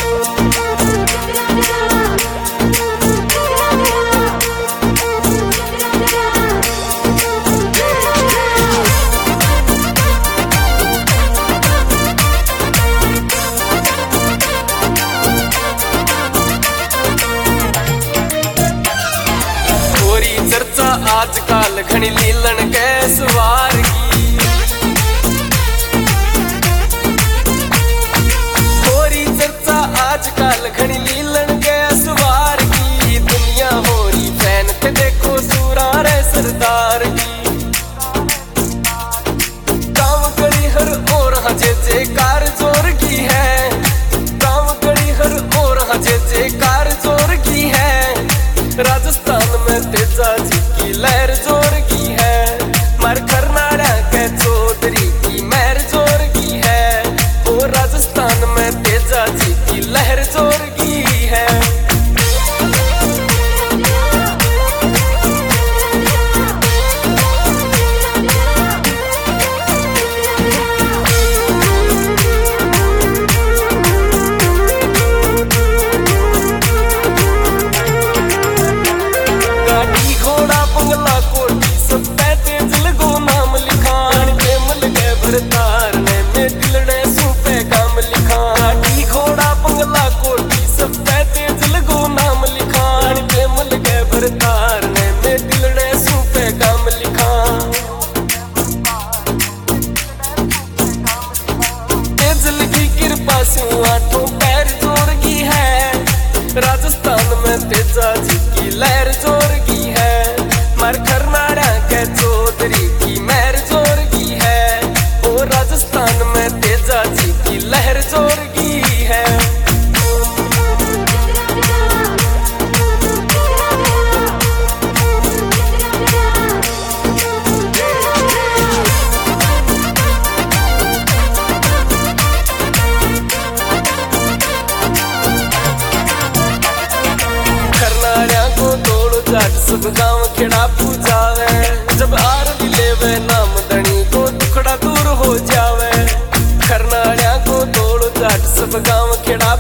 आजकल घनी लीलन के सवार की होरी चर्चा आजकल घनी लीलन के सवार की दुनिया होरी फैन ते देखो सूरा रे सरदार की काम करी हर और हजे जे कार जोर की है काम करी हर और हजे जे कार जोर की है राजस्थान में तेजा जी की लहर जोर की है मर करनाड़ा के चौधरी की महर जोर की है वो राजस्थान में तेजा जी की लहर जोर की है। राजस्थान में तेजा जी की लहर जोर की है मर करनाड़ा के चौधरी की महर जोर की है वो राजस्थान में तेजा जी की लहर जोर की है। सब गांव खेड़ा पूजावे जब आर भी लेवे नाम धनी को दुखड़ा दूर हो जावे खरनाड़िया को तोड़ जाट सब गांव खेड़ा